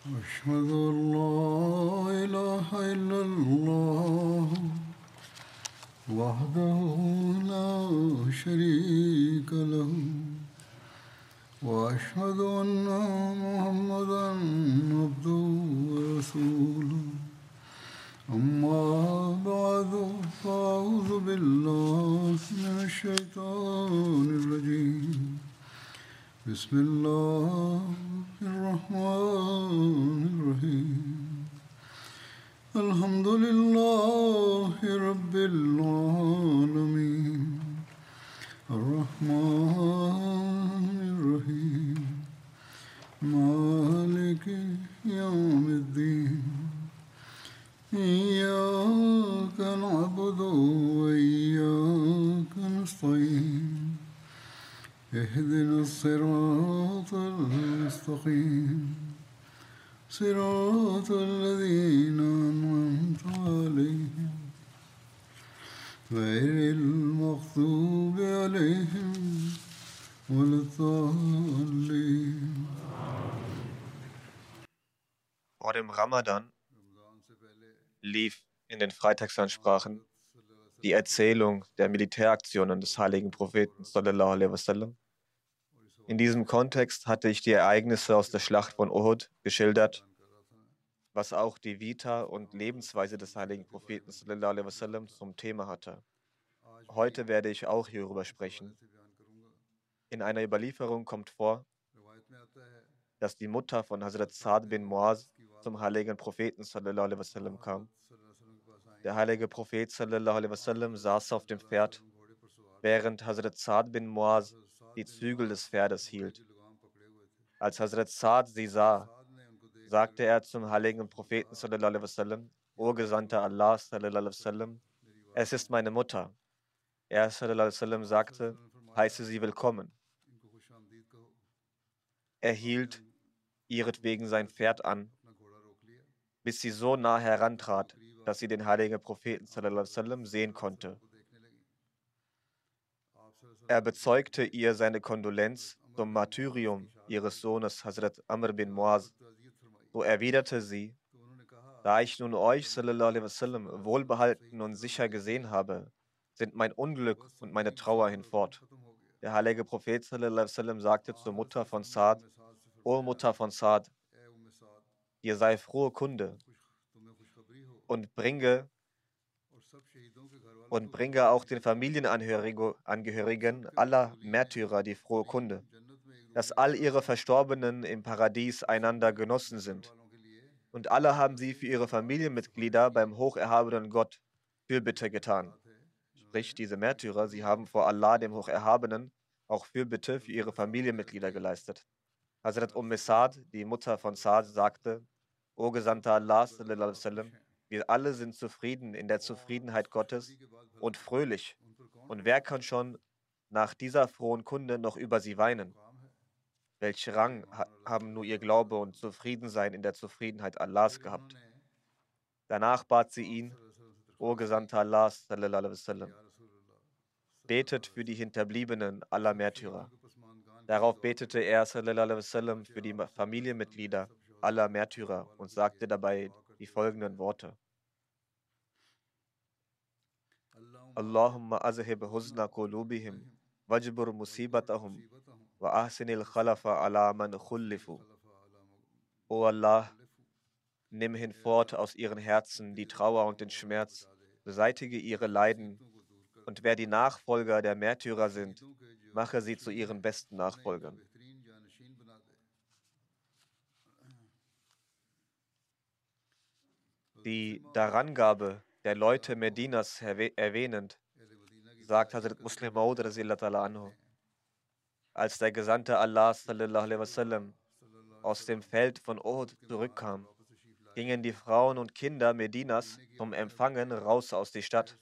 أشهد أن لا إله إلا الله وحده لا شريك له وأشهد أن محمدا عبده ورسوله أما بعد فأعوذ بالله من الشيطان الرجيم بسم الله الرحمن الرحيم الحمد لله رب العالمين الرحمن الرحيم مالك يوم الدين إياك نعبد وإياك نستعين اهدنا الصراط المستقيم صراط الذين أنعمت عليهم غير المغضوب عليهم ولا الضالين. Vor dem Ramadan lief in den Freitagsansprachen die Erzählung der Militäraktionen des heiligen Propheten sallallahu alaihi wasallam. In diesem Kontext hatte ich die Ereignisse aus der Schlacht von Uhud geschildert, was auch die Vita und Lebensweise des heiligen Propheten sallallahu alaihi wasallam zum Thema hatte. Heute werde ich auch hierüber sprechen. In einer Überlieferung kommt vor, dass die Mutter von Hazrat Sa'd bin Muaz zum heiligen Propheten sallallahu alaihi wasallam kam. Der heilige Prophet sallallahu alaihi wasallam saß auf dem Pferd, während Hazrat Sa'd bin Muaz die Zügel des Pferdes hielt. Als Hazrat Sa'd sie sah, sagte er zum heiligen Propheten sallallahu alaihi wasallam: O Gesandter Allah sallallahu alaihi wasallam, es ist meine Mutter. Er sallallahu alaihi wasallam sagte: heiße sie willkommen. Er hielt ihretwegen sein Pferd an, bis sie so nah herantrat, dass sie den heiligen Propheten sallallahu alaihi wasallam sehen konnte. Er bezeugte ihr seine Kondolenz zum Martyrium ihres Sohnes Hazrat Amr bin Muaz. So erwiderte sie: Da ich nun euch sallallahu alaihi wasallam wohlbehalten und sicher gesehen habe, sind mein Unglück und meine Trauer hinfort. Der heilige Prophet sallallahu alaihi wasallam sagte zur Mutter von Sa'd: O Mutter von Sa'd, dir sei frohe Kunde und bringe auch den Familienangehörigen aller Märtyrer die frohe Kunde, dass all ihre Verstorbenen im Paradies einander genossen sind. Und alle haben sie für ihre Familienmitglieder beim hocherhabenen Gott Fürbitte getan. Sprich, diese Märtyrer, sie haben vor Allah, dem Hocherhabenen, auch Fürbitte für ihre Familienmitglieder geleistet. Hazrat Sa'd, die Mutter von Sa'd, sagte: O Gesandter Allah sallallahu alaihi wasallam, wir alle sind zufrieden in der Zufriedenheit Gottes und fröhlich. Und wer kann schon nach dieser frohen Kunde noch über sie weinen? Welch Rang haben nur ihr Glaube und Zufriedensein in der Zufriedenheit Allahs gehabt? Danach bat sie ihn: O Gesandter Allah sallallahu alaihi wasallam, betet für die Hinterbliebenen aller Märtyrer. Darauf betete er sallallahu alaihi wasallam für die Familienmitglieder aller Märtyrer und sagte dabei die folgenden Worte: Allahumma azhib huzna qulubihim wajbur musibatahum wa ahsinil khalafa ala man khullifu. O Allah, nimm hinfort aus ihren Herzen die Trauer und den Schmerz, beseitige ihre Leiden, und wer die Nachfolger der Märtyrer sind, mache sie zu ihren besten Nachfolgern. Die Darangabe der Leute Medinas erwähnend, sagt Hazrat Muslim Maud anhu, als der Gesandte Allah sallallahu alaihi wasallam aus dem Feld von Uhud zurückkam, gingen die Frauen und Kinder Medinas zum Empfangen raus aus der Stadt.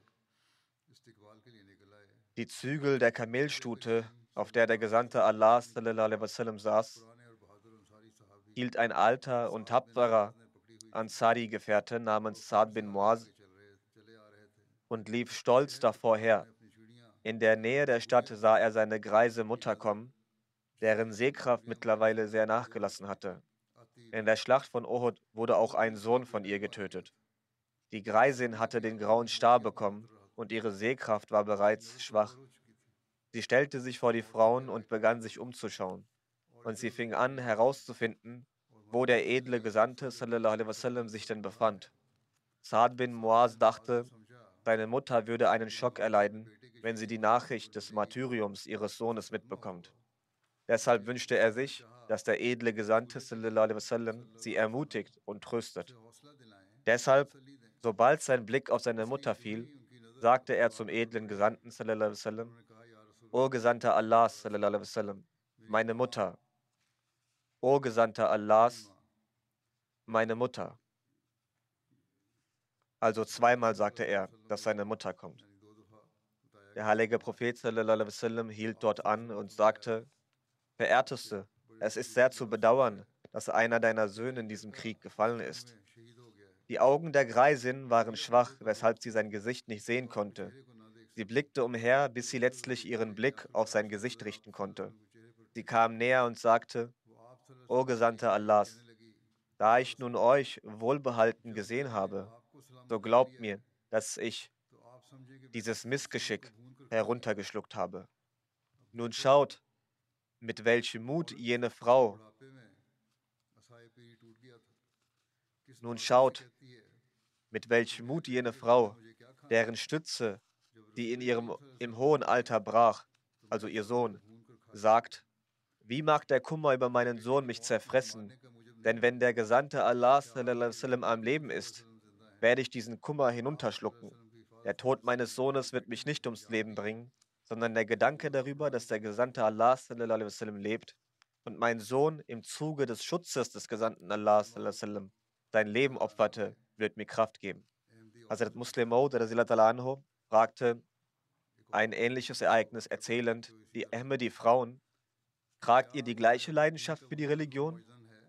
Die Zügel der Kamelstute, auf der der Gesandte Allah sallallahu alaihi wasallam saß, hielt ein alter und tapferer Ansari-Gefährte namens Sa'd bin Muaz und lief stolz davor her. In der Nähe der Stadt sah er seine greise Mutter kommen, deren Sehkraft mittlerweile sehr nachgelassen hatte. In der Schlacht von Uhud wurde auch ein Sohn von ihr getötet. Die Greisin hatte den grauen Star bekommen und ihre Sehkraft war bereits schwach. Sie stellte sich vor die Frauen und begann sich umzuschauen. Und sie fing an herauszufinden, wo der edle Gesandte sallallahu alaihi wasallam sich denn befand. Saad bin Muaz dachte, seine Mutter würde einen Schock erleiden, wenn sie die Nachricht des Martyriums ihres Sohnes mitbekommt. Deshalb wünschte er sich, dass der edle Gesandte sallallahu alaihi wasallam sie ermutigt und tröstet. Deshalb, sobald sein Blick auf seine Mutter fiel, sagte er zum edlen Gesandten sallallahu alaihi wasallam: O Gesandter Allahs sallallahu alaihi wasallam, meine Mutter. O Gesandter Allahs, meine Mutter. Also zweimal sagte er, dass seine Mutter kommt. Der heilige Prophet sallallahu alaihi wasallam hielt dort an und sagte: Verehrteste, es ist sehr zu bedauern, dass einer deiner Söhne in diesem Krieg gefallen ist. Die Augen der Greisin waren schwach, weshalb sie sein Gesicht nicht sehen konnte. Sie blickte umher, bis sie letztlich ihren Blick auf sein Gesicht richten konnte. Sie kam näher und sagte: O Gesandter Allahs, da ich nun euch wohlbehalten gesehen habe, so glaubt mir, dass ich dieses Missgeschick heruntergeschluckt habe. Nun schaut, mit welchem Mut jene Frau, nun schaut, mit welchem Mut jene Frau, deren Stütze, die im hohen Alter brach, also ihr Sohn, sagt: Wie mag der Kummer über meinen Sohn mich zerfressen? Denn wenn der Gesandte Allah sallallahu alaihi wasallam am Leben ist, werde ich diesen Kummer hinunterschlucken. Der Tod meines Sohnes wird mich nicht ums Leben bringen, sondern der Gedanke darüber, dass der Gesandte Allah sallallahu alaihi wasallam lebt und mein Sohn im Zuge des Schutzes des Gesandten Allah sallallahu alaihi wasallam sein Leben opferte, wird mir Kraft geben. Hazrat Muslim Maud radhiyallahu anhu fragte ein ähnliches Ereignis erzählend: Die Ahmadi-Frauen, tragt ihr die gleiche Leidenschaft für die Religion?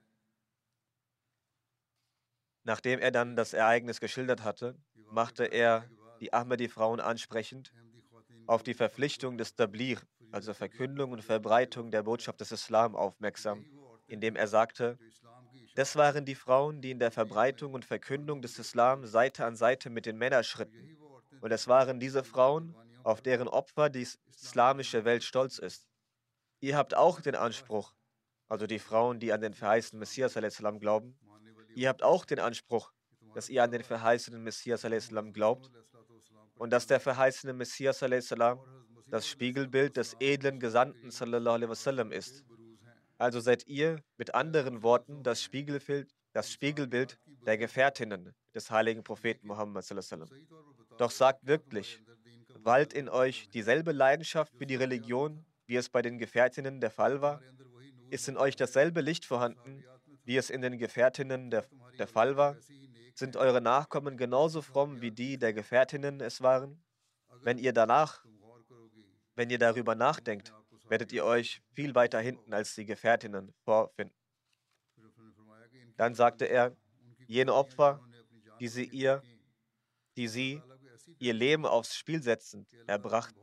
Nachdem er dann das Ereignis geschildert hatte, machte er die Ahmadi-Frauen ansprechend auf die Verpflichtung des Tabligh, also Verkündung und Verbreitung der Botschaft des Islam, aufmerksam, indem er sagte: Das waren die Frauen, die in der Verbreitung und Verkündung des Islam Seite an Seite mit den Männern schritten. Und es waren diese Frauen, auf deren Opfer die islamische Welt stolz ist. Ihr habt auch den Anspruch, also die Frauen, die an den verheißenen Messias a.s. glauben, ihr habt auch den Anspruch, dass ihr an den verheißenen Messias a.s. glaubt und dass der verheißene Messias a.s. das Spiegelbild des edlen Gesandten sallallahu alaihi wasallam ist. Also seid ihr, mit anderen Worten, das Spiegelbild der Gefährtinnen des heiligen Propheten Muhammad sallallahu alaihi wasallam. Doch sagt wirklich, wallt in euch dieselbe Leidenschaft für die Religion, wie es bei den Gefährtinnen der Fall war? Ist in euch dasselbe Licht vorhanden, wie es in den Gefährtinnen der Fall war? Sind eure Nachkommen genauso fromm, wie die der Gefährtinnen es waren? Wenn ihr darüber nachdenkt, werdet ihr euch viel weiter hinten als die Gefährtinnen vorfinden. Dann sagte er: Jene Opfer, die sie ihr Leben aufs Spiel setzend erbrachten,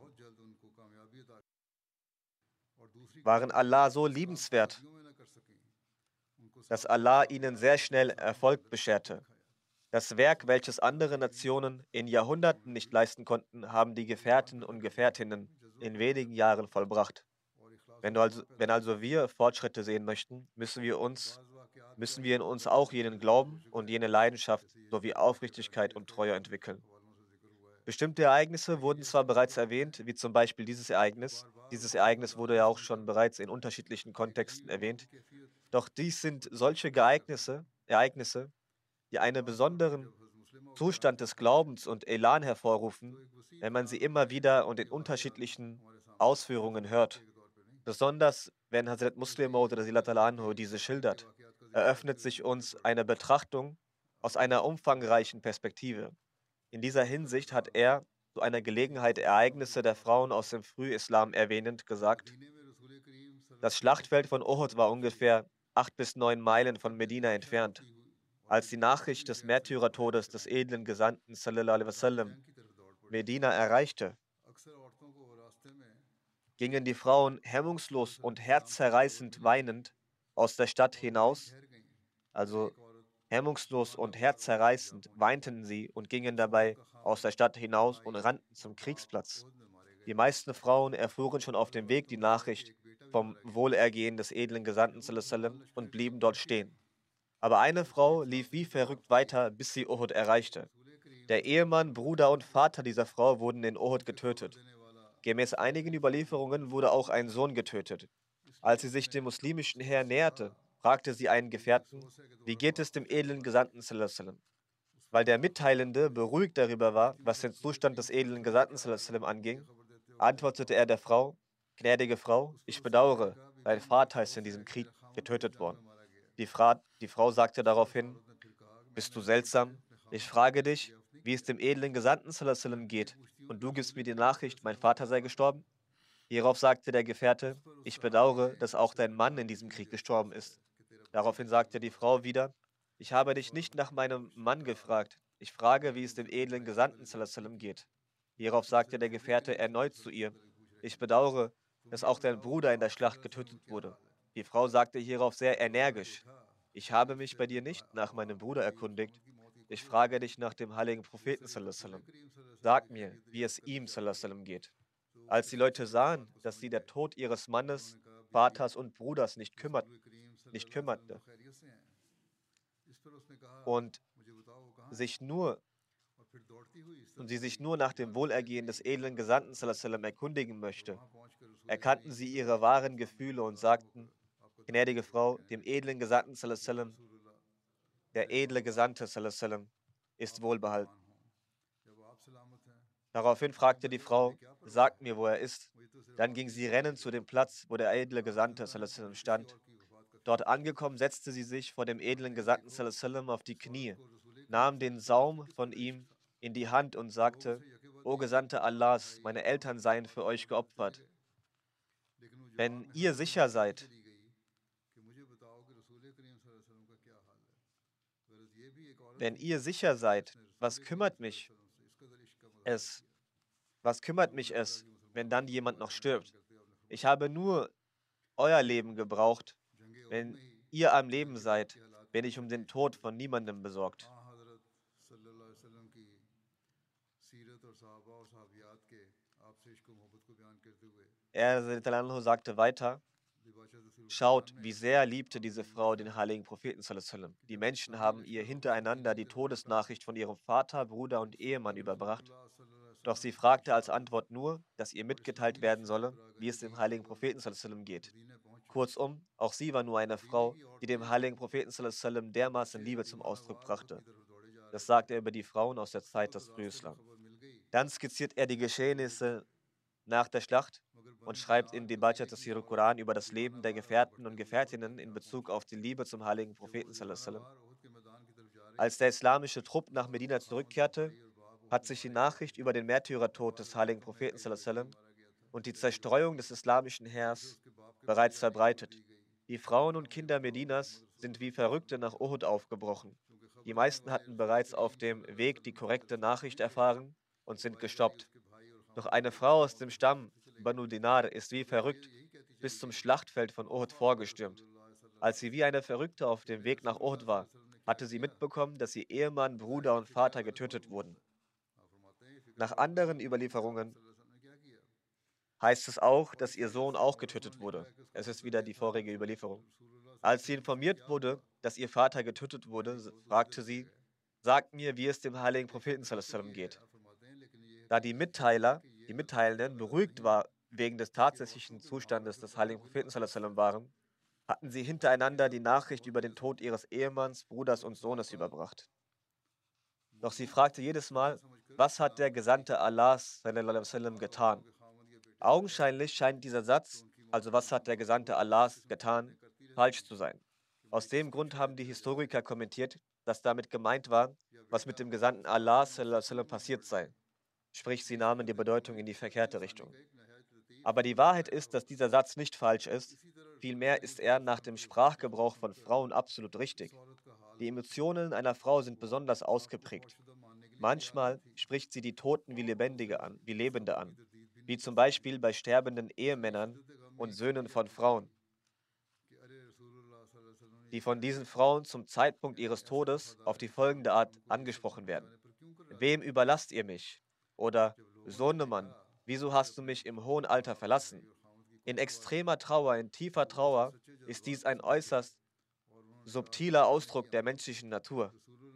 waren Allah so liebenswert, dass Allah ihnen sehr schnell Erfolg bescherte. Das Werk, welches andere Nationen in Jahrhunderten nicht leisten konnten, haben die Gefährten und Gefährtinnen in wenigen Jahren vollbracht. Wenn also wir Fortschritte sehen möchten, müssen wir in uns auch jenen Glauben und jene Leidenschaft sowie Aufrichtigkeit und Treue entwickeln. Bestimmte Ereignisse wurden zwar bereits erwähnt, wie zum Beispiel dieses Ereignis. Dieses Ereignis wurde ja auch schon bereits in unterschiedlichen Kontexten erwähnt. Doch dies sind solche Ereignisse, die einen besonderen Zustand des Glaubens und Elan hervorrufen, wenn man sie immer wieder und in unterschiedlichen Ausführungen hört. Besonders wenn Hazrat Muslim Maud anhu diese schildert, eröffnet sich uns eine Betrachtung aus einer umfangreichen Perspektive. In dieser Hinsicht hat er zu einer Gelegenheit Ereignisse der Frauen aus dem Frühislam erwähnend gesagt: Das Schlachtfeld von Uhud war ungefähr 8 bis 9 Meilen von Medina entfernt. Als die Nachricht des Märtyrertodes des edlen Gesandten sallallahu alaihi wasallam Medina erreichte, gingen die Frauen hemmungslos und herzzerreißend weinend aus der Stadt hinaus Also hemmungslos und herzzerreißend weinten sie und gingen dabei aus der Stadt hinaus und rannten zum Kriegsplatz. Die meisten Frauen erfuhren schon auf dem Weg die Nachricht vom Wohlergehen des edlen Gesandten sallam, und blieben dort stehen. Aber eine Frau lief wie verrückt weiter, bis sie Uhud erreichte. Der Ehemann, Bruder und Vater dieser Frau wurden in Uhud getötet. Gemäß einigen Überlieferungen wurde auch ein Sohn getötet. Als sie sich dem muslimischen Heer näherte, fragte sie einen Gefährten: Wie geht es dem edlen Gesandten sallam? Weil der Mitteilende beruhigt darüber war, was den Zustand des edlen Gesandten sallam anging, antwortete er der Frau: Gnädige Frau, ich bedauere, dein Vater ist in diesem Krieg getötet worden. Die Frau sagte daraufhin: Bist du seltsam? Ich frage dich, wie es dem edlen Gesandten sallam geht, und du gibst mir die Nachricht, mein Vater sei gestorben? Hierauf sagte der Gefährte: Ich bedauere, dass auch dein Mann in diesem Krieg gestorben ist. Daraufhin sagte die Frau wieder: Ich habe dich nicht nach meinem Mann gefragt. Ich frage, wie es dem edlen Gesandten sallam geht. Hierauf sagte der Gefährte erneut zu ihr: Ich bedauere, dass auch dein Bruder in der Schlacht getötet wurde. Die Frau sagte hierauf sehr energisch: Ich habe mich bei dir nicht nach meinem Bruder erkundigt. Ich frage dich nach dem heiligen Propheten sallam. Sag mir, wie es ihm sallam geht. Als die Leute sahen, dass sie der Tod ihres Mannes, Vaters und Bruders nicht kümmerte und sich nur und sie sich nur nach dem Wohlergehen des edlen Gesandten sallam erkundigen möchte, erkannten sie ihre wahren Gefühle und sagten: Gnädige Frau, dem edlen Gesandten sallam, der edle Gesandte sallam, ist wohlbehalten. Daraufhin fragte die Frau: Sagt mir, wo er ist. Dann ging sie rennend zu dem Platz, wo der edle Gesandte sallam stand. Dort angekommen, setzte sie sich vor dem edlen Gesandten sallam auf die Knie, nahm den Saum von ihm in die Hand und sagte: O Gesandter Allahs, meine Eltern seien für euch geopfert. Wenn ihr sicher seid, wenn ihr sicher seid, es, was kümmert mich es, wenn dann jemand noch stirbt? Ich habe nur euer Leben gebraucht. Wenn ihr am Leben seid, bin ich um den Tod von niemandem besorgt. Er sagte weiter: Schaut, wie sehr liebte diese Frau den heiligen Propheten sallam. Die Menschen haben ihr hintereinander die Todesnachricht von ihrem Vater, Bruder und Ehemann überbracht. Doch sie fragte als Antwort nur, dass ihr mitgeteilt werden solle, wie es dem heiligen Propheten sallam geht. Kurzum, auch sie war nur eine Frau, die dem heiligen Propheten sallam dermaßen Liebe zum Ausdruck brachte. Das sagt er über die Frauen aus der Zeit des Frühislam. Dann skizziert er die Geschehnisse nach der Schlacht und schreibt in die Bajat Tafsir Quran über das Leben der Gefährten und Gefährtinnen in Bezug auf die Liebe zum heiligen Propheten sallam. Als der islamische Trupp nach Medina zurückkehrte, hat sich die Nachricht über den Märtyrertod des heiligen Propheten sallam und die Zerstreuung des islamischen Heers bereits verbreitet. Die Frauen und Kinder Medinas sind wie Verrückte nach Uhud aufgebrochen. Die meisten hatten bereits auf dem Weg die korrekte Nachricht erfahren und sind gestoppt. Doch eine Frau aus dem Stamm Banu Dinar ist wie verrückt bis zum Schlachtfeld von Uhud vorgestürmt. Als sie wie eine Verrückte auf dem Weg nach Uhud war, hatte sie mitbekommen, dass ihr Ehemann, Bruder und Vater getötet wurden. Nach anderen Überlieferungen heißt es auch, dass ihr Sohn auch getötet wurde. Es ist wieder die vorige Überlieferung. Als sie informiert wurde, dass ihr Vater getötet wurde, fragte sie: Sagt mir, wie es dem heiligen Propheten sallam geht. Da die Mitteilenden beruhigt war wegen des tatsächlichen Zustandes des heiligen Propheten sallam waren, hatten sie hintereinander die Nachricht über den Tod ihres Ehemanns, Bruders und Sohnes überbracht. Doch sie fragte jedes Mal: Was hat der Gesandte Allahs sallam getan? Augenscheinlich scheint dieser Satz, also was hat der Gesandte Allahs getan, falsch zu sein. Aus dem Grund haben die Historiker kommentiert, dass damit gemeint war, was mit dem Gesandten Allahs sallam passiert sei. Sprich, sie nahmen die Bedeutung in die verkehrte Richtung. Aber die Wahrheit ist, dass dieser Satz nicht falsch ist. Vielmehr ist er nach dem Sprachgebrauch von Frauen absolut richtig. Die Emotionen einer Frau sind besonders ausgeprägt. Manchmal spricht sie die Toten wie Lebende an, wie zum Beispiel bei sterbenden Ehemännern und Söhnen von Frauen. die von diesen Frauen zum Zeitpunkt ihres Todes auf die folgende Art angesprochen werden. Wem überlasst ihr mich? Oder Sohnemann, wieso hast du mich im hohen Alter verlassen? In extremer Trauer, in tiefer Trauer ist dies ein äußerst subtiler Ausdruck der menschlichen Natur.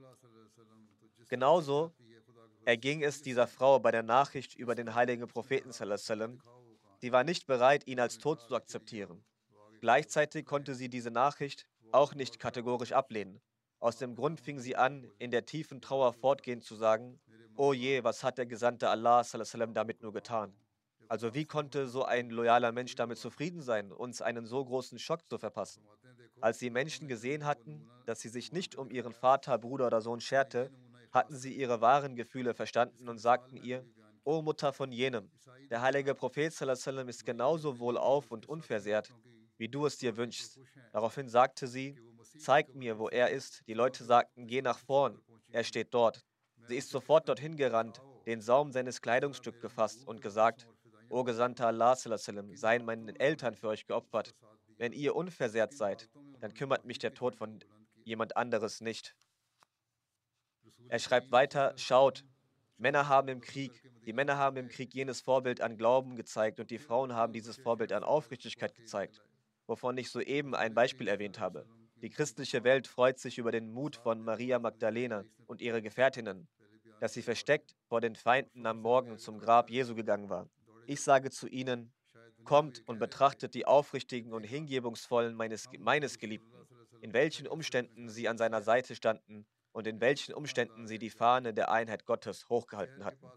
Genauso erging es dieser Frau bei der Nachricht über den heiligen Propheten sallallahu alaihi wasallam. Sie war nicht bereit, ihn als tot zu akzeptieren. Gleichzeitig konnte sie diese Nachricht auch nicht kategorisch ablehnen. Aus dem Grund fing sie an, in der tiefen Trauer fortgehend zu sagen: Oh je, was hat der Gesandte Allah sallallahu alaihi wasallam damit nur getan? Also wie konnte so ein loyaler Mensch damit zufrieden sein, uns einen so großen Schock zu verpassen? Als die Menschen gesehen hatten, dass sie sich nicht um ihren Vater, Bruder oder Sohn scherte, hatten sie ihre wahren Gefühle verstanden und sagten ihr: O Mutter von jenem, der heilige Prophet sallallahu alaihi wasallam ist genauso wohlauf und unversehrt, wie du es dir wünschst. Daraufhin sagte sie: Zeig mir, wo er ist. Die Leute sagten: Geh nach vorn, er steht dort. Sie ist sofort dorthin gerannt, den Saum seines Kleidungsstücks gefasst und gesagt: O Gesandter Allah sallallahu alaihi wasallam, seien meinen Eltern für euch geopfert. Wenn ihr unversehrt seid, dann kümmert mich der Tod von jemand anderes nicht. Er schreibt weiter: Schaut, die Männer haben im Krieg jenes Vorbild an Glauben gezeigt und die Frauen haben dieses Vorbild an Aufrichtigkeit gezeigt, wovon ich soeben ein Beispiel erwähnt habe. Die christliche Welt freut sich über den Mut von Maria Magdalena und ihre Gefährtinnen, dass sie versteckt vor den Feinden am Morgen zum Grab Jesu gegangen war. Ich sage zu ihnen: Kommt und betrachtet die Aufrichtigen und Hingebungsvollen meines Geliebten, in welchen Umständen sie an seiner Seite standen und in welchen Umständen sie die Fahne der Einheit Gottes hochgehalten hatten.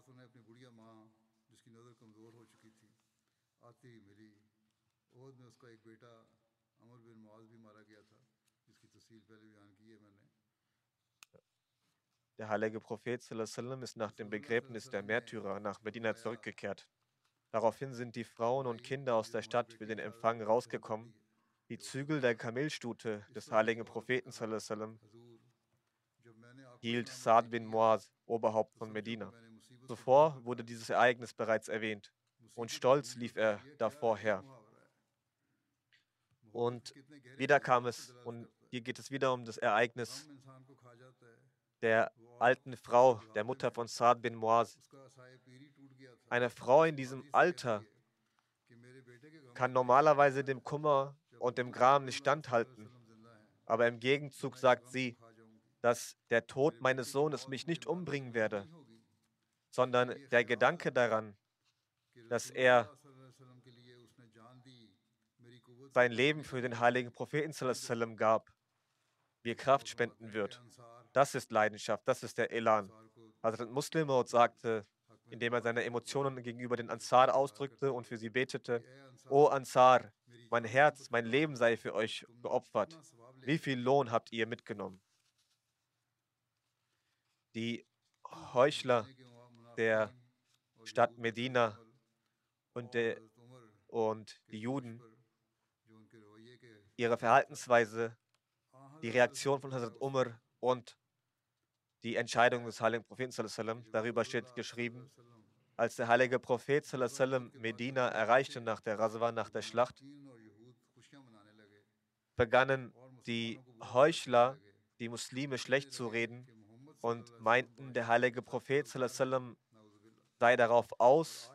Der heilige Prophet sallallahu alaihi wasallam ist nach dem Begräbnis der Märtyrer nach Medina zurückgekehrt. Daraufhin sind die Frauen und Kinder aus der Stadt für den Empfang rausgekommen. Die Zügel der Kamelstute des heiligen Propheten sallallahu alaihi wasallam hielt Saad bin Muaz, Oberhaupt von Medina. Zuvor wurde dieses Ereignis bereits erwähnt und stolz lief er davor her. Und wieder kam es, und hier geht es wieder um das Ereignis der alten Frau, der Mutter von Saad bin Muaz. Eine Frau in diesem Alter kann normalerweise dem Kummer und dem Gram nicht standhalten, aber im Gegenzug sagt sie, dass der Tod meines Sohnes mich nicht umbringen werde, sondern der Gedanke daran, dass er sein Leben für den heiligen Propheten sallallahu alaihi wasallam gab, mir Kraft spenden wird. Das ist Leidenschaft, das ist der Elan. Hazrat Muslim Maud sagte, indem er seine Emotionen gegenüber den Ansar ausdrückte und für sie betete: O Ansar, mein Herz, mein Leben sei für euch geopfert. Wie viel Lohn habt ihr mitgenommen? Die Heuchler der Stadt Medina und die Juden, ihre Verhaltensweise, die Reaktion von Hazrat Umar und die Entscheidung des heiligen Propheten sallallahu alaihi wasallam, darüber steht geschrieben: Als der heilige Prophet sallallahu alaihi wasallam Medina erreichte nach der Raswa, nach der Schlacht, begannen die Heuchler, die Muslime schlecht zu reden und meinten, der heilige Prophet sallallahu alaihi wasallam sei darauf aus,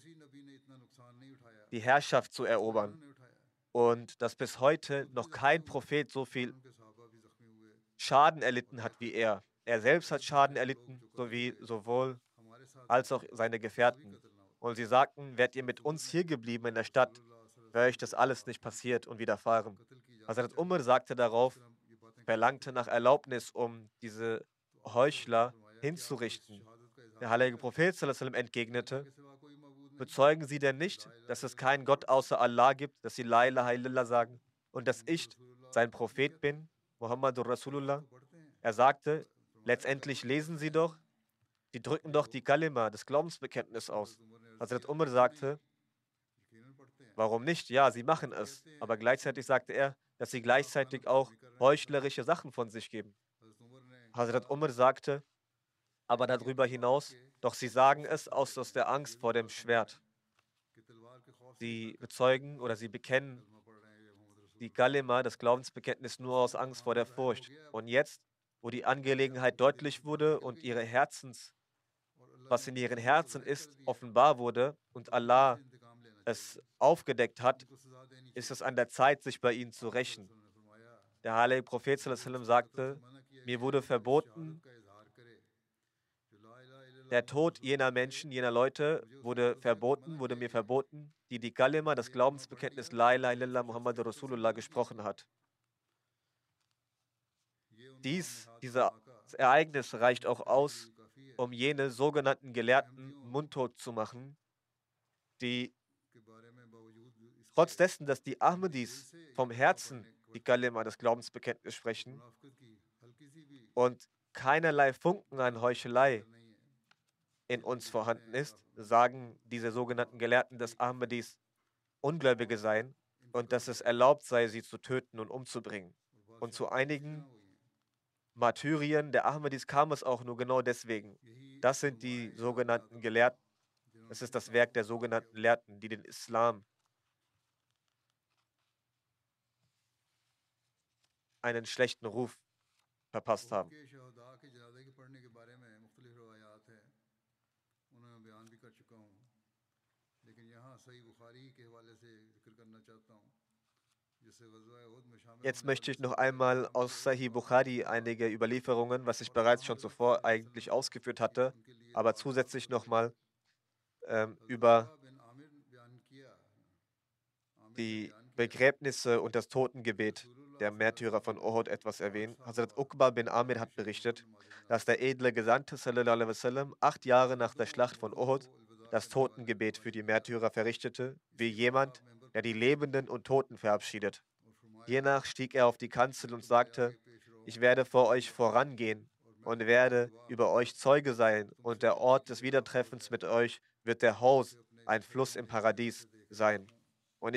die Herrschaft zu erobern, und dass bis heute noch kein Prophet so viel Schaden erlitten hat wie er. Er selbst hat Schaden erlitten, sowohl als auch seine Gefährten. Und sie sagten: Wärt ihr mit uns hier geblieben in der Stadt, wäre euch das alles nicht passiert und widerfahren. Hazrat Umar sagte darauf, verlangte nach Erlaubnis, um diese Heuchler hinzurichten. Der heilige Prophet sallallahu alaihi wasallam entgegnete: Bezeugen Sie denn nicht, dass es keinen Gott außer Allah gibt, dass Sie La ilaha illallah sagen und dass ich sein Prophet bin, Muhammadur Rasulullah? Er sagte: Letztendlich lesen Sie doch, die drücken doch die Kalima, das Glaubensbekenntnis aus. Hazrat Umar sagte: Warum nicht? Ja, sie machen es. Aber gleichzeitig sagte er, dass sie gleichzeitig auch heuchlerische Sachen von sich geben. Hazrat Umar sagte aber darüber hinaus: Doch sie sagen es aus der Angst vor dem Schwert. Sie bezeugen oder sie bekennen die Kalima, das Glaubensbekenntnis, nur aus Angst vor der Furcht. Und jetzt, wo die Angelegenheit deutlich wurde und was in ihren Herzen ist, offenbar wurde und Allah es aufgedeckt hat, ist es an der Zeit, sich bei ihnen zu rächen. Der heilige Prophet sallallahu alaihi wasallam sagte, mir wurde verboten, der Tod jener Menschen, jener Leute wurde mir verboten, die Kalima, das Glaubensbekenntnis La ilaha illallah Muhammad Rasulullah gesprochen hat. Dieses Ereignis reicht auch aus, um jene sogenannten Gelehrten mundtot zu machen, die trotz dessen, dass die Ahmadis vom Herzen die Kalima, das Glaubensbekenntnis sprechen und keinerlei Funken an Heuchelei in uns vorhanden ist, sagen diese sogenannten Gelehrten, dass Ahmadis Ungläubige seien und dass es erlaubt sei, sie zu töten und umzubringen. Und zu einigen Martyrien der Ahmadis kam es auch nur genau deswegen. Das sind die sogenannten Gelehrten. Es ist das Werk der sogenannten Gelehrten, die den Islam einen schlechten Ruf verpasst haben. Jetzt möchte ich noch einmal aus Sahih Bukhari einige Überlieferungen, was ich bereits schon zuvor eigentlich ausgeführt hatte, aber zusätzlich nochmal über die Begräbnisse und das Totengebet der Märtyrer von Uhud etwas erwähnen. Hazrat Uqba bin Amir hat berichtet, dass der edle Gesandte sallallahu alaihi wasallam 8 Jahre nach der Schlacht von Uhud das Totengebet für die Märtyrer verrichtete, wie jemand, der die Lebenden und Toten verabschiedet. Hiernach stieg er auf die Kanzel und sagte, ich werde vor euch vorangehen und werde über euch Zeuge sein, und der Ort des Wiedertreffens mit euch wird der Haus, ein Fluss im Paradies, sein. Und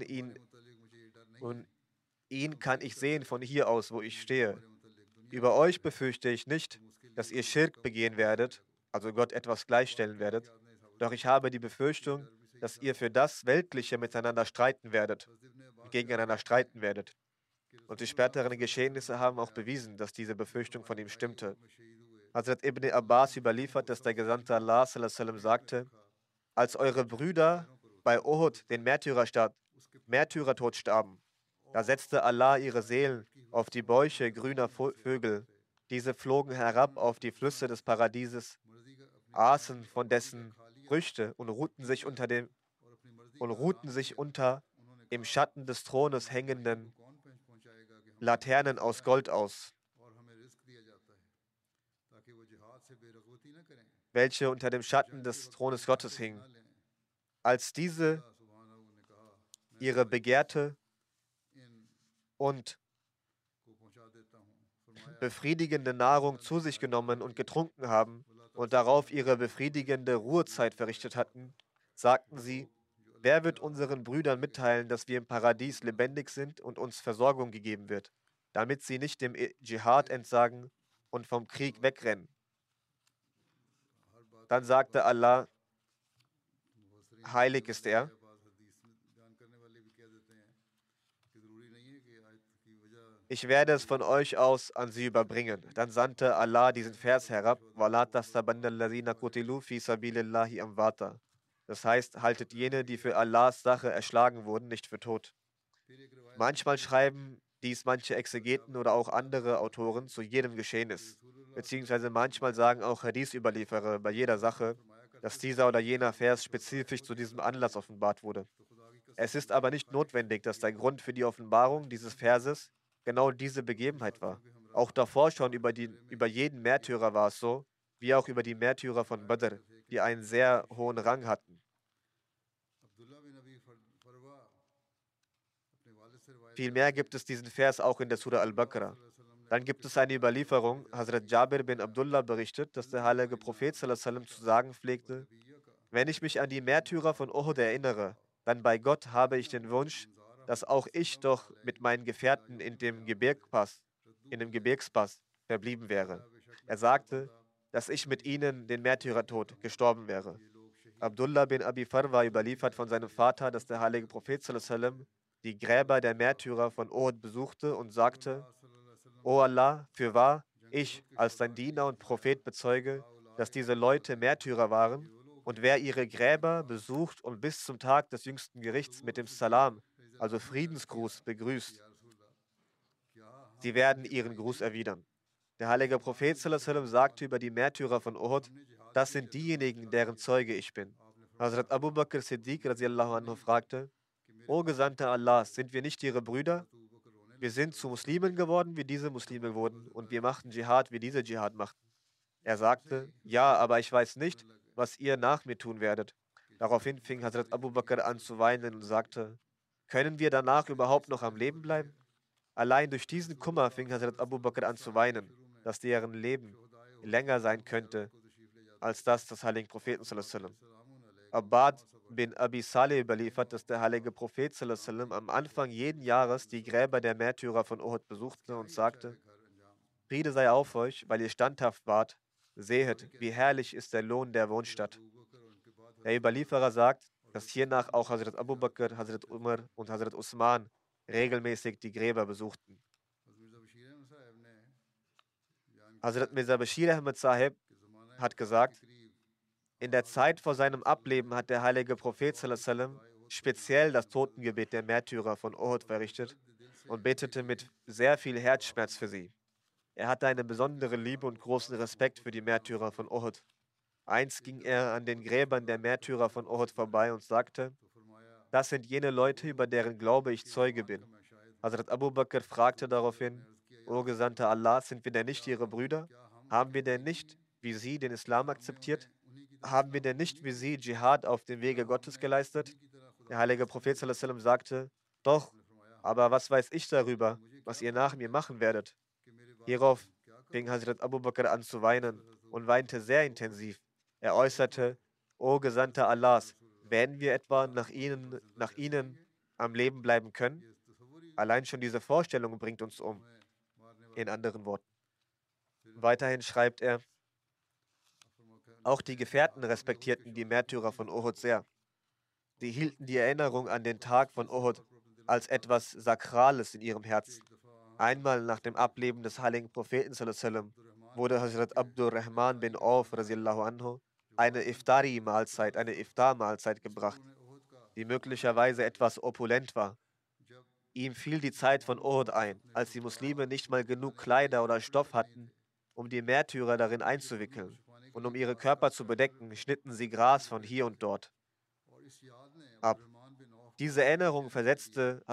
ihn kann ich sehen von hier aus, wo ich stehe. Über euch befürchte ich nicht, dass ihr Schirk begehen werdet, also Gott etwas gleichstellen werdet, doch ich habe die Befürchtung, dass ihr für das Weltliche miteinander streiten werdet, gegeneinander streiten werdet. Und die späteren Geschehnisse haben auch bewiesen, dass diese Befürchtung von ihm stimmte. Hazrat Ibn Abbas überliefert, dass der Gesandte Allah sallallahu alaihi wasallam sagte, als eure Brüder bei Uhud den Märtyrertod starben, da setzte Allah ihre Seelen auf die Bäuche grüner Vögel. Diese flogen herab auf die Flüsse des Paradieses, aßen von dessen Früchte und ruhten sich unter im Schatten des Thrones hängenden Laternen aus Gold aus, welche unter dem Schatten des Thrones Gottes hingen. Als diese ihre begehrte und befriedigende Nahrung zu sich genommen und getrunken haben und darauf ihre befriedigende Ruhezeit verrichtet hatten, sagten sie, wer wird unseren Brüdern mitteilen, dass wir im Paradies lebendig sind und uns Versorgung gegeben wird, damit sie nicht dem Dschihad entsagen und vom Krieg wegrennen? Dann sagte Allah, heilig ist er. Ich werde es von euch aus an sie überbringen. Dann sandte Allah diesen Vers herab, das heißt, haltet jene, die für Allahs Sache erschlagen wurden, nicht für tot. Manchmal schreiben dies manche Exegeten oder auch andere Autoren zu jedem Geschehnis, beziehungsweise manchmal sagen auch Hadith-Überlieferer bei jeder Sache, dass dieser oder jener Vers spezifisch zu diesem Anlass offenbart wurde. Es ist aber nicht notwendig, dass der Grund für die Offenbarung dieses Verses genau diese Begebenheit war. Auch davor schon über jeden Märtyrer war es so, wie auch über die Märtyrer von Badr, die einen sehr hohen Rang hatten. Vielmehr gibt es diesen Vers auch in der Surah Al-Baqarah. Dann gibt es eine Überlieferung, Hazrat Jabir bin Abdullah berichtet, dass der heilige Prophet sallallahu alaihi wasallam zu sagen pflegte, wenn ich mich an die Märtyrer von Uhud erinnere, dann bei Gott habe ich den Wunsch, dass auch ich doch mit meinen Gefährten in dem Gebirgspass verblieben wäre. Er sagte, dass ich mit ihnen den Märtyrertod gestorben wäre. Abdullah bin Abi Farwa überliefert von seinem Vater, dass der heilige Prophet sallallahu alaihi wasallam die Gräber der Märtyrer von Uhud besuchte und sagte: O Allah, fürwahr, ich als dein Diener und Prophet bezeuge, dass diese Leute Märtyrer waren, und wer ihre Gräber besucht und bis zum Tag des jüngsten Gerichts mit dem Salam, also Friedensgruß, begrüßt, sie werden ihren Gruß erwidern. Der heilige Prophet sallallahu alaihi wasallam sagte über die Märtyrer von Uhud: Das sind diejenigen, deren Zeuge ich bin. Hazrat Abu Bakr Siddiq radiallahu anhu fragte: O Gesandter Allahs, sind wir nicht ihre Brüder? Wir sind zu Muslimen geworden, wie diese Muslime wurden, und wir machten Dschihad, wie diese Dschihad machten. Er sagte: Ja, aber ich weiß nicht, was ihr nach mir tun werdet. Daraufhin fing Hazrat Abu Bakr an zu weinen und sagte: Können wir danach überhaupt noch am Leben bleiben? Allein durch diesen Kummer fing Hazrat Abu Bakr an zu weinen, dass deren Leben länger sein könnte als das des heiligen Propheten sallallahu alaihi wasallam. Abbad bin Abi Saleh überliefert, dass der heilige Prophet sallallahu alaihi wasallam am Anfang jeden Jahres die Gräber der Märtyrer von Uhud besuchte und sagte: Friede sei auf euch, weil ihr standhaft wart. Sehet, wie herrlich ist der Lohn der Wohnstatt. Der Überlieferer sagt, dass hiernach auch Hazrat Abu Bakr, Hazrat Umar und Hazrat Usman regelmäßig die Gräber besuchten. Hazrat Mirza Bashir Ahmad Sahib hat gesagt: In der Zeit vor seinem Ableben hat der heilige Prophet sallallahu alaihi wasallam speziell das Totengebet der Märtyrer von Uhud verrichtet und betete mit sehr viel Herzschmerz für sie. Er hatte eine besondere Liebe und großen Respekt für die Märtyrer von Uhud. Einst ging er an den Gräbern der Märtyrer von Uhud vorbei und sagte: Das sind jene Leute, über deren Glaube ich Zeuge bin. Hazrat Abu Bakr fragte daraufhin: O Gesandter Allah, sind wir denn nicht ihre Brüder? Haben wir denn nicht, wie sie, den Islam akzeptiert? Haben wir denn nicht wie sie Dschihad auf dem Wege Gottes geleistet? Der heilige Prophet sallallahu alaihi wasallam sagte: Doch, aber was weiß ich darüber, was ihr nach mir machen werdet? Hierauf fing Hazrat Abu Bakr an zu weinen und weinte sehr intensiv. Er äußerte: O Gesandter Allahs, werden wir etwa nach ihnen am Leben bleiben können? Allein schon diese Vorstellung bringt uns um. In anderen Worten. Weiterhin schreibt er: Auch die Gefährten respektierten die Märtyrer von Uhud sehr. Sie hielten die Erinnerung an den Tag von Uhud als etwas Sakrales in ihrem Herzen. Einmal nach dem Ableben des heiligen Propheten sallallahu alaihi wasallam wurde Hazrat Abdurrahman bin Auf radiallahu anhu eine Iftari-Mahlzeit, eine Iftar-Mahlzeit gebracht, die möglicherweise etwas opulent war. Ihm fiel die Zeit von Uhud ein, als die Muslime nicht mal genug Kleider oder Stoff hatten, um die Märtyrer darin einzuwickeln. Und um ihre Körper zu bedecken, schnitten sie Gras von hier und dort ab. Diese Erinnerung versetzte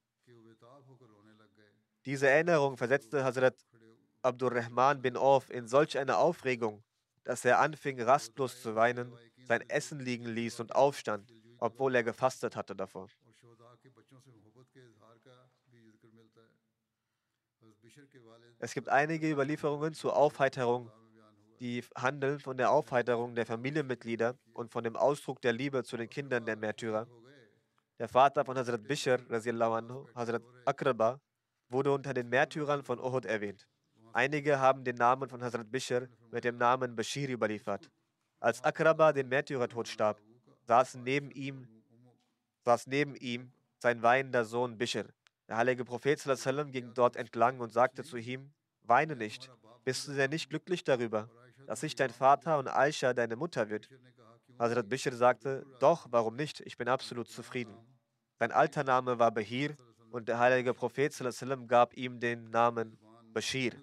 Hazrat Abdurrahman bin Auf in solch eine Aufregung, dass er anfing, rastlos zu weinen, sein Essen liegen ließ und aufstand, obwohl er gefastet hatte davor. Es gibt einige Überlieferungen zur Aufheiterung, die handeln von der Aufheiterung der Familienmitglieder und von dem Ausdruck der Liebe zu den Kindern der Märtyrer. Der Vater von Hazrat Bishr, radiallahu anhu, Hazrat Akraba, wurde unter den Märtyrern von Uhud erwähnt. Einige haben den Namen von Hazrat Bishr mit dem Namen Bashir überliefert. Als Akraba den Märtyrertod starb, saß neben ihm sein weinender Sohn Bishr. Der heilige Prophet sallallahu alaihi wasallam ging dort entlang und sagte zu ihm: Weine nicht. Bist du denn nicht glücklich darüber, dass ich dein Vater und Aisha deine Mutter wird? Hazrat Bishr sagte: Doch, warum nicht? Ich bin absolut zufrieden. Sein alter Name war Bahir und der heilige Prophet sallallahu alaihi wasallam gab ihm den Namen Bashir.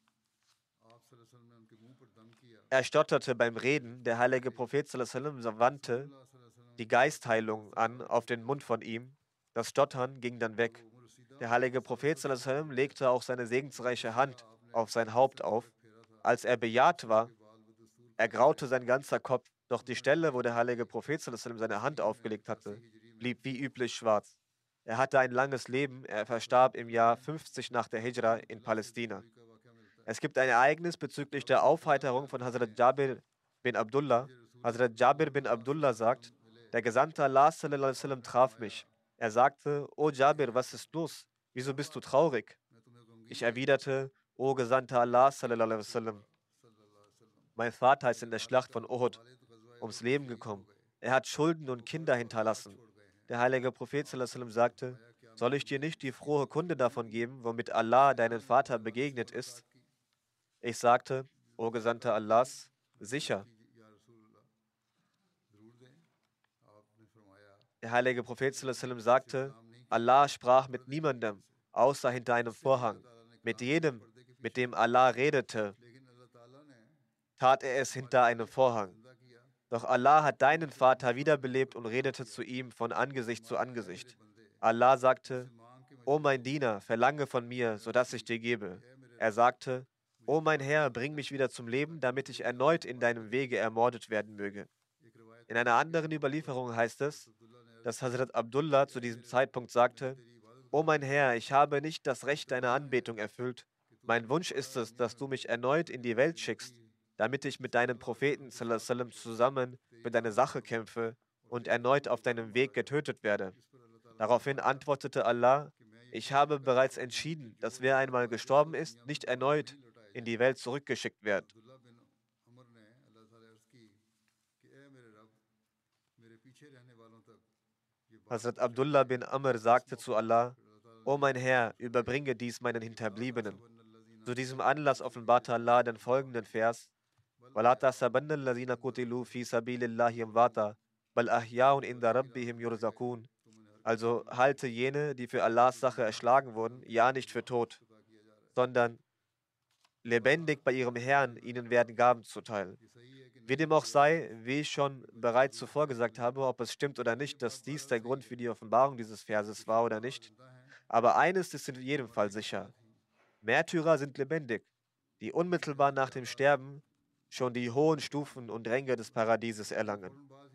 Er stotterte beim Reden. Der heilige Prophet sallallahu alaihi wasallam wandte die Geistheilung an auf den Mund von ihm. Das Stottern ging dann weg. Der heilige Prophet sallallahu alaihi wasallam legte auch seine segensreiche Hand auf sein Haupt auf. Als er bejaht war, ergraute sein ganzer Kopf, doch die Stelle, wo der heilige Prophet sallallahu alaihi wasallam seine Hand aufgelegt hatte, blieb wie üblich schwarz. Er hatte ein langes Leben. Er verstarb im Jahr 50 nach der Hijra in Palästina. Es gibt ein Ereignis bezüglich der Aufheiterung von Hazrat Jabir bin Abdullah. Hazrat Jabir bin Abdullah sagt: Der Gesandte Allah sallallahu alaihi wasallam traf mich. Er sagte: O Jabir, was ist los? Wieso bist du traurig? Ich erwiderte: O Gesandter Allah sallallahu alaihi wasallam, mein Vater ist in der Schlacht von Uhud ums Leben gekommen. Er hat Schulden und Kinder hinterlassen. Der heilige Prophet sallallahu alaihi wasallam sagte: Soll ich dir nicht die frohe Kunde davon geben, womit Allah deinen Vater begegnet ist? Ich sagte, O Gesandter Allahs, sicher. Der heilige Prophet sallallahu alaihi wasallam sagte, Allah sprach mit niemandem, außer hinter einem Vorhang. Mit jedem, mit dem Allah redete, tat er es hinter einem Vorhang. Doch Allah hat deinen Vater wiederbelebt und redete zu ihm von Angesicht zu Angesicht. Allah sagte, O mein Diener, verlange von mir, sodass ich dir gebe. Er sagte, O mein Herr, bring mich wieder zum Leben, damit ich erneut in deinem Wege ermordet werden möge. In einer anderen Überlieferung heißt es, dass Hazrat Abdullah zu diesem Zeitpunkt sagte, O mein Herr, ich habe nicht das Recht deiner Anbetung erfüllt. Mein Wunsch ist es, dass du mich erneut in die Welt schickst, damit ich mit deinem Propheten sallallahu alaihi wasallam zusammen für deine Sache kämpfe und erneut auf deinem Weg getötet werde. Daraufhin antwortete Allah, ich habe bereits entschieden, dass wer einmal gestorben ist, nicht erneut in die Welt zurückgeschickt wird. Hazrat Abdullah bin Amr sagte zu Allah, O mein Herr, überbringe dies meinen Hinterbliebenen. Zu diesem Anlass offenbarte Allah den folgenden Vers, وَلَا تَحْسَبَنَّ الَّذِينَ قُتِلُوا فِي سَبِيلِ اللَّهِ أَمْوَاتًا بَلْ أَحْيَاءٌ عِندَ رَبِّهِمْ يُرْزَقُونَ. Also halte jene, die für Allahs Sache erschlagen wurden, ja nicht für tot, sondern lebendig bei ihrem Herrn, ihnen werden Gaben zuteil. Wie dem auch sei, wie ich schon bereits zuvor gesagt habe, ob es stimmt oder nicht, dass dies der Grund für die Offenbarung dieses Verses war oder nicht. Aber eines ist in jedem Fall sicher. Märtyrer sind lebendig, die unmittelbar nach dem Sterben schon die hohen Stufen und Ränge des Paradieses erlangen.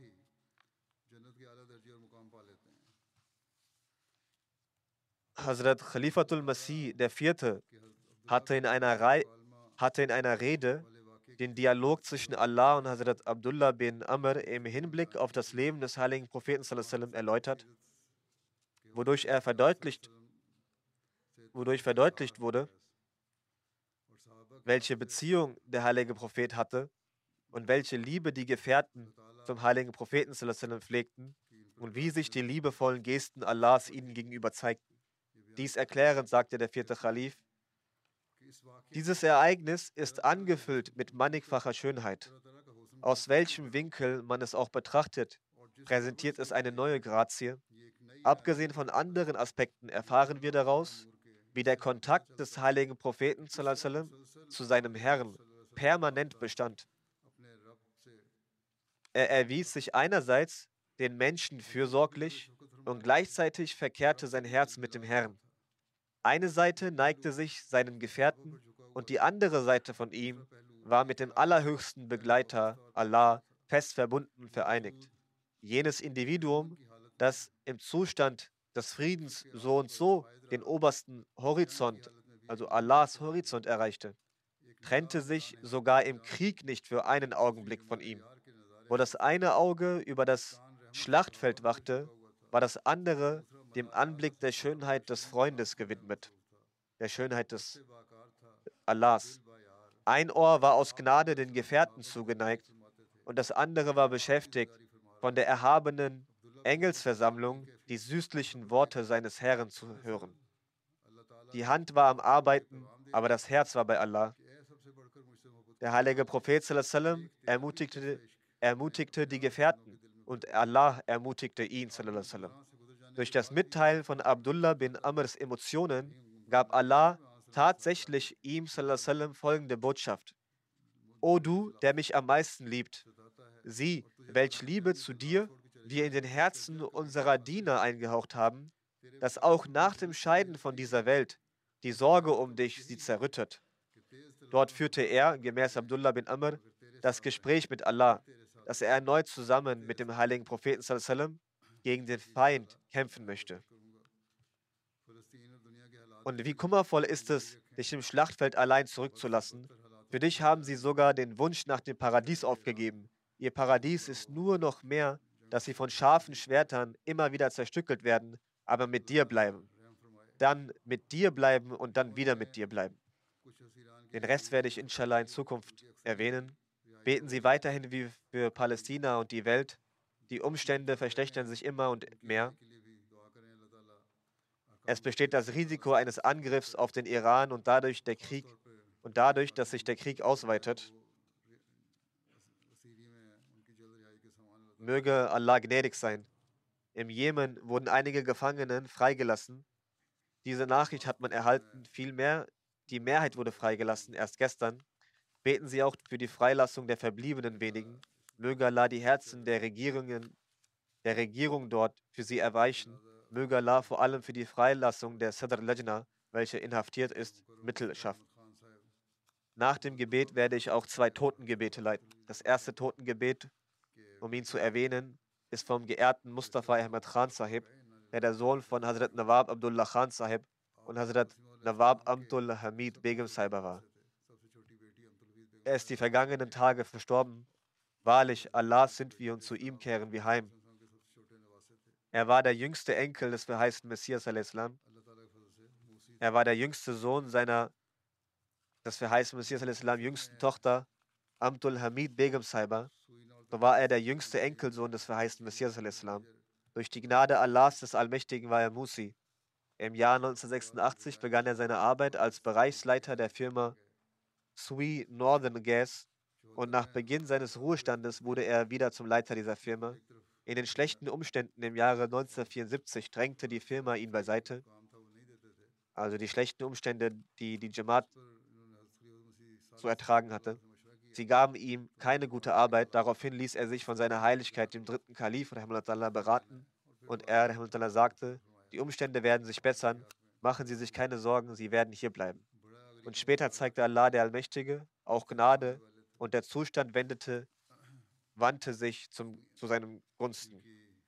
Hazrat Khalifatul Masih IV. hatte in einer Rede den Dialog zwischen Allah und Hazrat Abdullah bin Amr im Hinblick auf das Leben des heiligen Propheten sallallahu alaihi wasallam erläutert, wodurch verdeutlicht wurde, welche Beziehung der heilige Prophet hatte und welche Liebe die Gefährten zum heiligen Propheten sallallahu alaihi wasallam pflegten und wie sich die liebevollen Gesten Allahs ihnen gegenüber zeigten. Dies erklärend sagte der vierte Khalif, dieses Ereignis ist angefüllt mit mannigfacher Schönheit. Aus welchem Winkel man es auch betrachtet, präsentiert es eine neue Grazie. Abgesehen von anderen Aspekten erfahren wir daraus, wie der Kontakt des heiligen Propheten sallallahu alaihi wasallam zu seinem Herrn permanent bestand. Er erwies sich einerseits den Menschen fürsorglich und gleichzeitig verkehrte sein Herz mit dem Herrn. Eine Seite neigte sich seinen Gefährten und die andere Seite von ihm war mit dem allerhöchsten Begleiter, Allah, fest verbunden und vereinigt. Jenes Individuum, das im Zustand des Friedens so und so den obersten Horizont, also Allahs Horizont erreichte, trennte sich sogar im Krieg nicht für einen Augenblick von ihm. Wo das eine Auge über das Schlachtfeld wachte, war das andere dem Anblick der Schönheit des Freundes gewidmet, der Schönheit des Allahs. Ein Ohr war aus Gnade den Gefährten zugeneigt und das andere war beschäftigt, von der erhabenen Engelsversammlung die süßlichen Worte seines Herrn zu hören. Die Hand war am Arbeiten, aber das Herz war bei Allah. Der heilige Prophet sallallahu alaihi wasallam ermutigte die Gefährten und Allah ermutigte ihn sallallahu alaihi wasallam. Durch das Mitteilen von Abdullah bin Amrs Emotionen gab Allah tatsächlich ihm sallallahu alaihi wasallam folgende Botschaft. O du, der mich am meisten liebt, sieh, welch Liebe zu dir wir in den Herzen unserer Diener eingehaucht haben, dass auch nach dem Scheiden von dieser Welt die Sorge um dich sie zerrüttet. Dort führte er, gemäß Abdullah bin Amr, das Gespräch mit Allah, dass er erneut zusammen mit dem heiligen Propheten sallallahu alaihi wasallam gegen den Feind kämpfen möchte. Und wie kummervoll ist es, dich im Schlachtfeld allein zurückzulassen. Für dich haben sie sogar den Wunsch nach dem Paradies aufgegeben. Ihr Paradies ist nur noch mehr, dass sie von scharfen Schwertern immer wieder zerstückelt werden, aber mit dir bleiben. Dann mit dir bleiben und dann wieder mit dir bleiben. Den Rest werde ich inshallah in Zukunft erwähnen. Beten Sie weiterhin wie für Palästina und die Welt. Die Umstände verschlechtern sich immer und mehr. Es besteht das Risiko eines Angriffs auf den Iran und dadurch, dass sich der Krieg ausweitet. Möge Allah gnädig sein. Im Jemen wurden einige Gefangenen freigelassen. Diese Nachricht hat man erhalten, vielmehr, die Mehrheit wurde freigelassen, erst gestern. Beten Sie auch für die Freilassung der verbliebenen wenigen. Möge Allah die Herzen der Regierung dort für sie erweichen. Möge Allah vor allem für die Freilassung der Sadr Lajna, welche inhaftiert ist, Mittel schaffen. Nach dem Gebet werde ich auch 2 Totengebete leiten. Das erste Totengebet, um ihn zu erwähnen, ist vom geehrten Mustafa Ahmed Khan Sahib, der Sohn von Hazrat Nawab Abdullah Khan Sahib und Hazrat Nawab Abdul Hamid Begum Sahiba war. Er ist die vergangenen Tage verstorben. Wahrlich, Allah sind wir und zu ihm kehren wir heim. Er war der jüngste Enkel des verheißten Messias a.s. Er war der jüngste Sohn des verheißten Messias a.s. jüngsten Tochter Abdul Hamid Begum Sahiba. So war er der jüngste Enkelsohn des verheißten Messias a.s. Durch die Gnade Allahs des Allmächtigen war er Musi. Im Jahr 1986 begann er seine Arbeit als Bereichsleiter der Firma Sui Northern Gas und nach Beginn seines Ruhestandes wurde er wieder zum Leiter dieser Firma. In den schlechten Umständen im Jahre 1974 drängte die Firma ihn beiseite. Also die schlechten Umstände, die die Jamaat zu ertragen hatte. Sie gaben ihm keine gute Arbeit. Daraufhin ließ er sich von seiner Heiligkeit, dem dritten Kalif, rahimahullah, beraten. Und er, rahimahullah, sagte, die Umstände werden sich bessern. Machen Sie sich keine Sorgen, Sie werden hier bleiben. Und später zeigte Allah, der Allmächtige, auch Gnade und der Zustand wandte sich zu seinem Gunsten.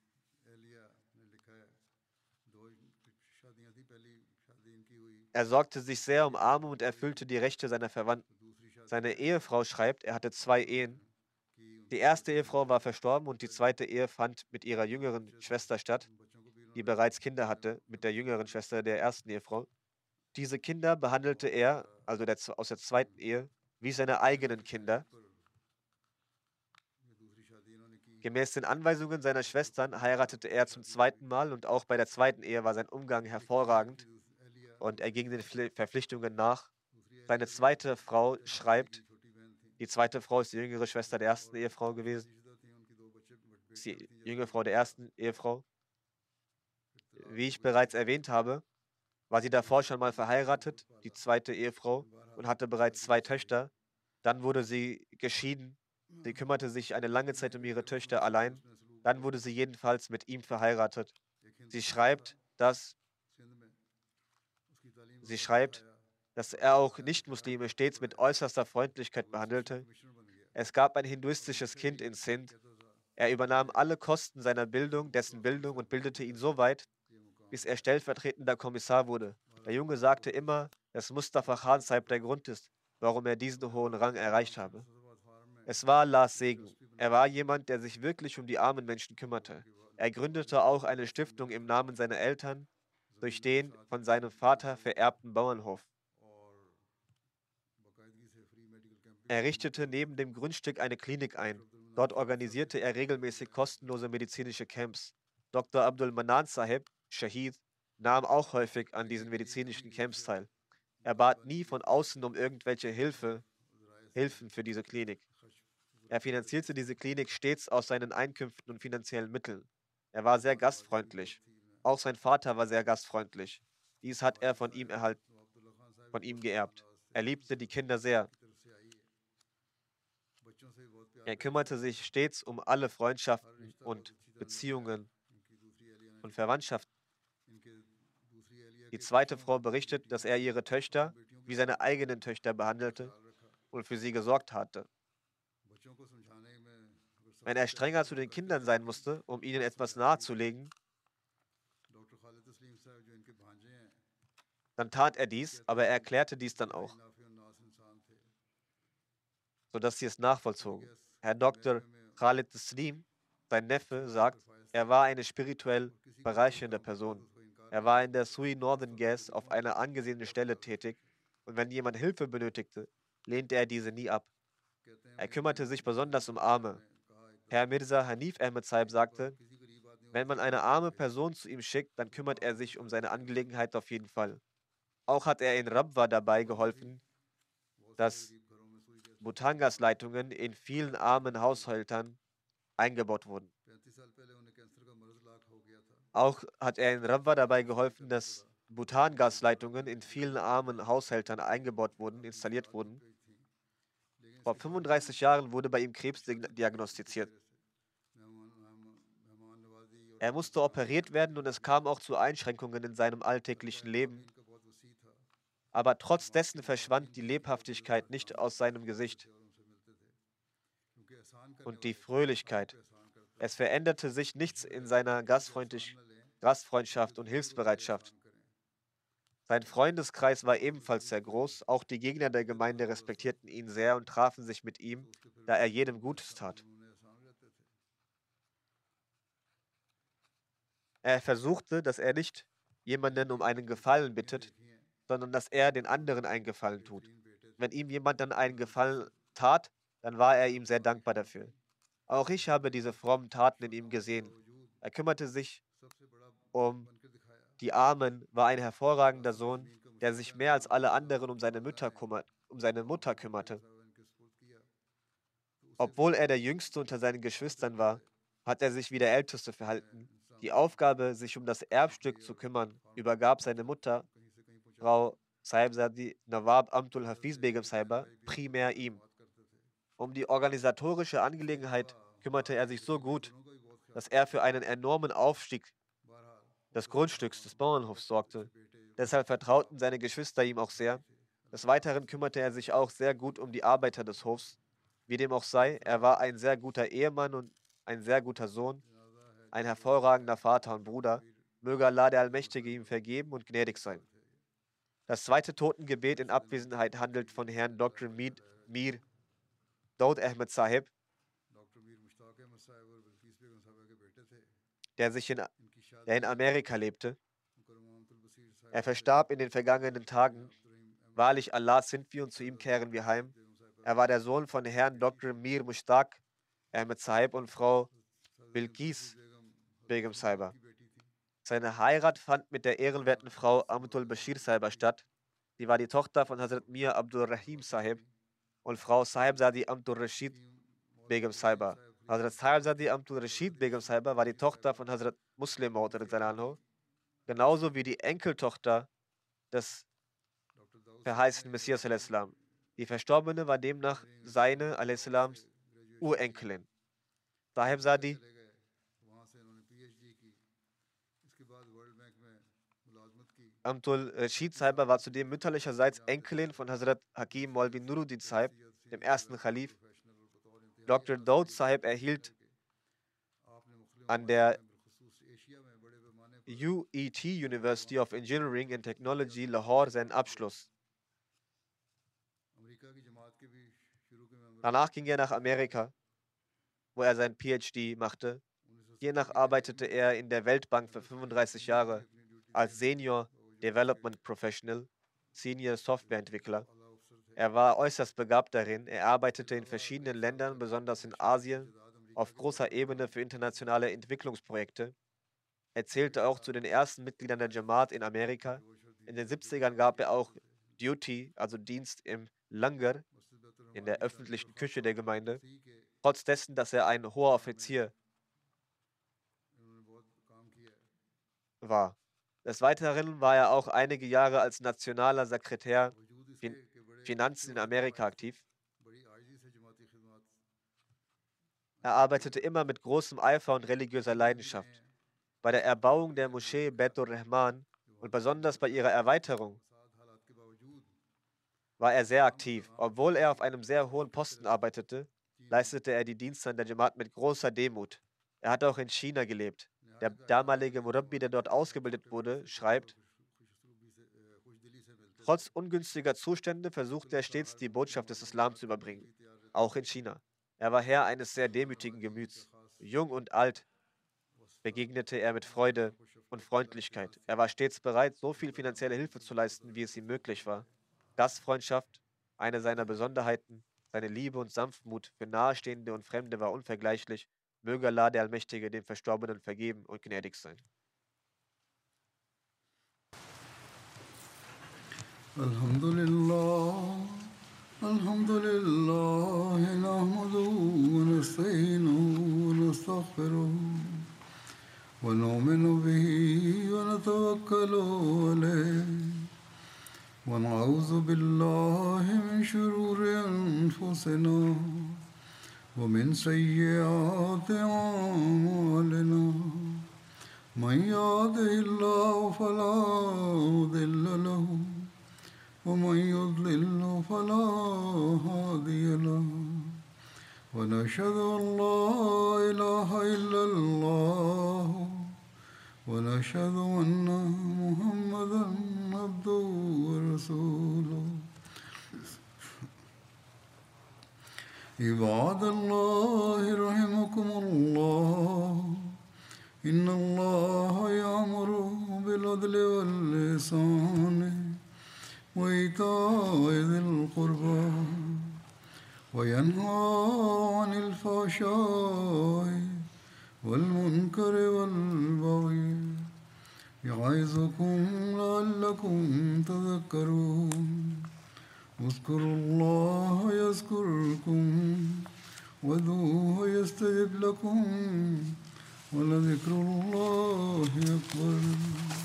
Er sorgte sich sehr um Arme und erfüllte die Rechte seiner Verwandten. Seine Ehefrau schreibt, er hatte 2 Ehen. Die erste Ehefrau war verstorben und die zweite Ehe fand mit ihrer jüngeren Schwester statt, die bereits Kinder hatte, mit der jüngeren Schwester der ersten Ehefrau. Diese Kinder behandelte er, also aus der zweiten Ehe, wie seine eigenen Kinder. Gemäß den Anweisungen seiner Schwestern heiratete er zum 2. Mal und auch bei der zweiten Ehe war sein Umgang hervorragend und er ging den Verpflichtungen nach. Seine zweite Frau schreibt, die zweite Frau ist die jüngere Schwester der ersten Ehefrau gewesen, ist die jüngere Frau der ersten Ehefrau. Wie ich bereits erwähnt habe, war sie davor schon mal verheiratet, die zweite Ehefrau, und hatte bereits 2 Töchter. Dann wurde sie geschieden. Sie kümmerte sich eine lange Zeit um ihre Töchter allein. Dann wurde sie jedenfalls mit ihm verheiratet. Sie schreibt, dass er auch Nicht-Muslime stets mit äußerster Freundlichkeit behandelte. Es gab ein hinduistisches Kind in Sindh. Er übernahm alle Kosten seiner Bildung, dessen Bildung und bildete ihn so weit, bis er stellvertretender Kommissar wurde. Der Junge sagte immer, dass Mustafa Khan Sahib der Grund ist, warum er diesen hohen Rang erreicht habe. Es war Allahs Segen. Er war jemand, der sich wirklich um die armen Menschen kümmerte. Er gründete auch eine Stiftung im Namen seiner Eltern durch den von seinem Vater vererbten Bauernhof. Er richtete neben dem Grundstück eine Klinik ein. Dort organisierte er regelmäßig kostenlose medizinische Camps. Dr. Abdul Manan Sahib, Shahid, nahm auch häufig an diesen medizinischen Camps teil. Er bat nie von außen um irgendwelche Hilfen für diese Klinik. Er finanzierte diese Klinik stets aus seinen Einkünften und finanziellen Mitteln. Er war sehr gastfreundlich. Auch sein Vater war sehr gastfreundlich. Dies hat er von ihm geerbt. Er liebte die Kinder sehr. Er kümmerte sich stets um alle Freundschaften und Beziehungen und Verwandtschaften. Die zweite Frau berichtet, dass er ihre Töchter wie seine eigenen Töchter behandelte und für sie gesorgt hatte. Wenn er strenger zu den Kindern sein musste, um ihnen etwas nahezulegen, dann tat er dies, aber er erklärte dies dann auch, sodass sie es nachvollzogen. Herr Dr. Khalid Taslim, sein Neffe, sagt, er war eine spirituell bereichernde Person. Er war in der Sui Northern Gas auf einer angesehenen Stelle tätig und wenn jemand Hilfe benötigte, lehnte er diese nie ab. Er kümmerte sich besonders um Arme. Herr Mirza Hanif Ahmed Sahib sagte, Wenn man eine arme Person zu ihm schickt, dann kümmert er sich um seine Angelegenheit auf jeden Fall. Auch hat er in Rabwa dabei geholfen, dass Buthangasleitungen in vielen armen Haushaltern eingebaut wurden. Auch hat er in Rabwa dabei geholfen, dass Butangasleitungen in vielen armen Haushaltern eingebaut wurden, installiert wurden. Vor 35 Jahren wurde bei ihm Krebs diagnostiziert. Er musste operiert werden und es kam auch zu Einschränkungen in seinem alltäglichen Leben. Aber trotz dessen verschwand die Lebhaftigkeit nicht aus seinem Gesicht und die Fröhlichkeit. Es veränderte sich nichts in seiner Gastfreundschaft und Hilfsbereitschaft. Sein Freundeskreis war ebenfalls sehr groß. Auch die Gegner der Gemeinde respektierten ihn sehr und trafen sich mit ihm, da er jedem Gutes tat. Er versuchte, dass er nicht jemanden um einen Gefallen bittet, sondern dass er den anderen einen Gefallen tut. Wenn ihm jemand dann einen Gefallen tat, dann war er ihm sehr dankbar dafür. Auch ich habe diese frommen Taten in ihm gesehen. Er kümmerte sich um die Armen, war ein hervorragender Sohn, der sich mehr als alle anderen um seine Mutter kümmerte. Obwohl er der Jüngste unter seinen Geschwistern war, hat er sich wie der Älteste verhalten. Die Aufgabe, sich um das Erbstück zu kümmern, übergab seine Mutter, Frau Sahibzadi Nawab Amtul Hafiz Begum Sahiba, primär ihm. Um die organisatorische Angelegenheit kümmerte er sich so gut, dass er für einen enormen Aufstieg des Grundstücks des Bauernhofs sorgte. Deshalb vertrauten seine Geschwister ihm auch sehr. Des Weiteren kümmerte er sich auch sehr gut um die Arbeiter des Hofs. Wie dem auch sei, er war ein sehr guter Ehemann und ein sehr guter Sohn, ein hervorragender Vater und Bruder. Möge Allah der Allmächtige ihm vergeben und gnädig sein. Das zweite Totengebet in Abwesenheit handelt von Herrn Dr. Mir Daud Ahmed Sahib, der in Amerika lebte. Er verstarb in den vergangenen Tagen. Wahrlich, Allah sind wir und zu ihm kehren wir heim. Er war der Sohn von Herrn Dr. Mir Mushtaq Ahmed Sahib und Frau Bilqis Begum Sahiba. Seine Heirat fand mit der ehrenwerten Frau Amtul Bashir Sahiba statt. Sie war die Tochter von Hazrat Mir Abdul Rahim Sahib und Frau Sahibzadi Amtul Rashid Begum Sahiba. Hazrat Sahibzadi Amtul Rashid Begum Sahiba war die Tochter von Hazrat Muslim Maud, genauso wie die Enkeltochter des verheißenen Messias al-Islam. Die Verstorbene war demnach seine al-Islams Urenkelin. Sahibzadi Amtul Rashid Sahiba war zudem mütterlicherseits Enkelin von Hazrat Hakim Maulvi Nuruddin Sahib, dem ersten Khalif. Dr. Daud Sahib erhielt an der UET University of Engineering and Technology Lahore seinen Abschluss. Danach ging er nach Amerika, wo er sein PhD machte. Hiernach arbeitete er in der Weltbank für 35 Jahre als Senior Development Professional, Senior Softwareentwickler. Er war äußerst begabt darin. Er arbeitete in verschiedenen Ländern, besonders in Asien, auf großer Ebene für internationale Entwicklungsprojekte. Er zählte auch zu den ersten Mitgliedern der Jamaat in Amerika. In den 70ern gab er auch Duty, also Dienst im Langar, in der öffentlichen Küche der Gemeinde, trotz dessen, dass er ein hoher Offizier war. Des Weiteren war er auch einige Jahre als nationaler Sekretär Finanzen in Amerika aktiv. Er arbeitete immer mit großem Eifer und religiöser Leidenschaft. Bei der Erbauung der Moschee Baitur Rahman und besonders bei ihrer Erweiterung war er sehr aktiv. Obwohl er auf einem sehr hohen Posten arbeitete, leistete er die Dienste an der Jamaat mit großer Demut. Er hat auch in China gelebt. Der damalige Murabbi, der dort ausgebildet wurde, schreibt, trotz ungünstiger Zustände versuchte er stets, die Botschaft des Islam zu überbringen, auch in China. Er war Herr eines sehr demütigen Gemüts. Jung und alt begegnete er mit Freude und Freundlichkeit. Er war stets bereit, so viel finanzielle Hilfe zu leisten, wie es ihm möglich war. Gastfreundschaft, eine seiner Besonderheiten, seine Liebe und Sanftmut für Nahestehende und Fremde war unvergleichlich. Möge Allah, der Allmächtige, dem Verstorbenen vergeben und gnädig sein. Alhamdulillah, Alhamdulillah, nahmaduhu wa nasta'inuhu wa nastaghfiruh. ونؤمن به ونتوكل عليه ونعوذ بالله من شرور أنفسنا ومن سيئات أعمالنا من يهده الله فلا مضل له ومن يضلل فلا هادي له ونشهد أن لا إله إلا الله ونشهد أن محمدا عبده ورسوله عباد الله رحمكم الله إن الله يأمر بالعدل والإحسان وإيتاء ذي القربى وينهى عن الفحشاء والمنكر والبغي يعظكم لعلكم تذكرون اذكروا الله يذكركم وادعوه يستجب لكم ولذكر الله أكبر